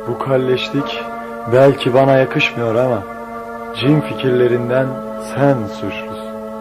Bu kalleşlik belki bana yakışmıyor ama cin fikirlerinden sen suçlusun.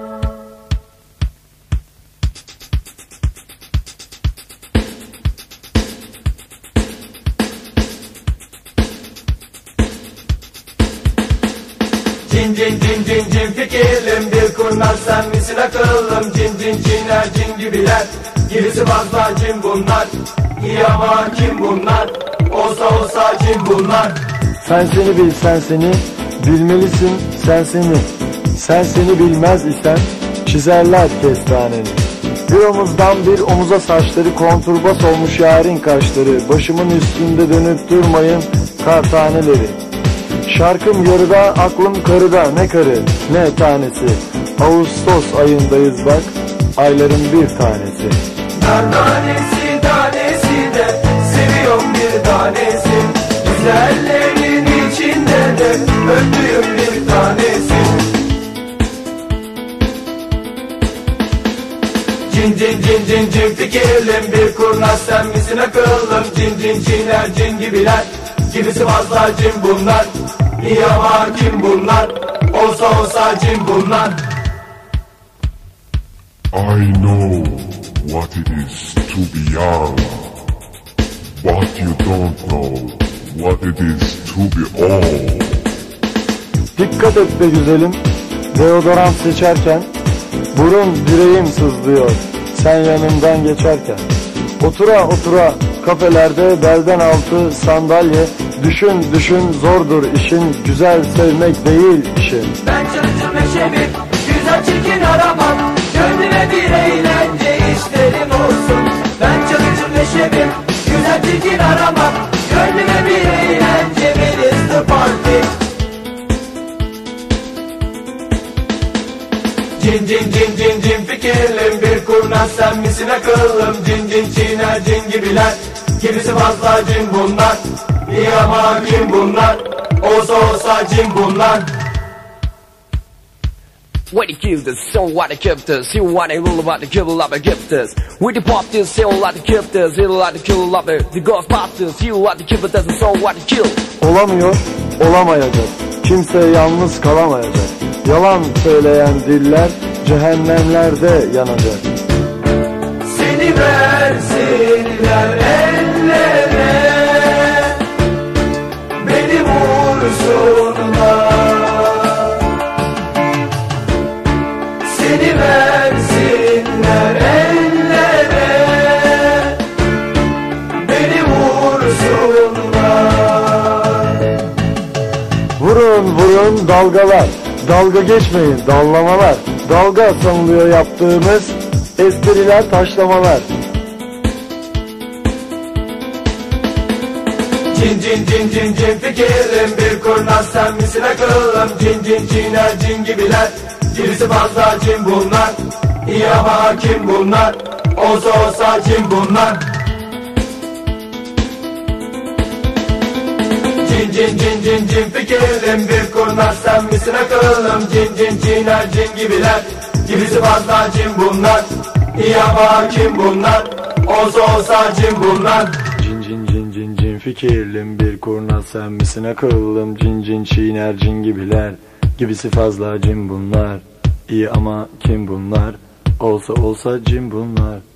Cin cin cin cin cin fikirlim, bir kurnaz sen misin akıllım? Cin cin cinler cin gibiler, gerisi fazla cin bunlar. İyi ama kim bunlar? Olsa cin bunlar. Sen seni bil, sen seni bilmelisin, sen seni. Sen seni bilmez isen çizerler kestaneni. Bir omuzdan bir omuza saçları, konturbas olmuş yarın kaşları. Başımın üstünde dönüp durmayın kar taneleri. Şarkım yarıda, aklım karıda, ne karı ne tanesi. Ağustos ayındayız bak, ayların bir tanesi. Nar tanesi tanesi de seviyorum bir tanesi. Güzellerin içinde de öptüğüm bir tanesi. Cin cin cin cin cin fikirlim, bir kurnaz sen misin akıllım? Cin cin cinler cin gibiler, gerisi fazla cin bunlar. İyi ama kim bunlar? Olsa cin bunlar. I know what it is to be young, but you don't know what it is to be old. Dikkat et be güzelim, deodorant seçerken. Burun direğim sızlıyor sen yanımdan geçerken. Otura otura kafelerde belden altı sandalye. Düşün düşün zordur işin, güzel sevmek değil işin. Ben çalışır meşebir, güzel çirkin aramam. Gönlüme bir eğlence işlerim olsun. Ben çalışır meşebir, güzel çirkin aramam. Gönlüme bir eğlence, where is the party? Cin cin cin cin cin fikirlim, bir kurnaz sen misin akıllım? Cin cin çiğner cin gibiler, gerisi fazla cin bunlar. İyi ama kim bunlar? Olsa cin bunlar. What they killed us, so what they kept us. You want to rule about the kill of the gifters. We the pop this, so what they kept us. You like the kill of the ghostbusters. You like the kill us, so what they kill. Olamıyor, olamayacak. Kimse yalnız kalamayacak. Yalan söyleyen diller cehennemlerde yanacak. Seni versinler ellere, beni vursunlar. Seni versinler ellere, beni vursunlar. Vurun vurun dalgalar, dalga geçmeyin dallamalar. Dalga sanılıyor yaptığımız espriler, taşlamalar. Cin cin cin cin cin fikirlim, bir kurnaz sen misin akıllım? Cin cin çiğner cin gibiler, gerisi fazla cin bunlar. İyi ama kim bunlar? Olsa cin bunlar. Cin cin cin cin cin fikirlim, bir kurnaz sen misin akıllım? Cin cin çiğner cin gibiler, gerisi fazla cin bunlar. İyi ama kim bunlar? Olsa cin bunlar. Cin cin cin cin cin fikirlim, bir kurnaz sen misin akıllım? Cin cin çiğner cin gibiler, gibisi fazla cin bunlar. İyi ama kim bunlar? Olsa cin bunlar.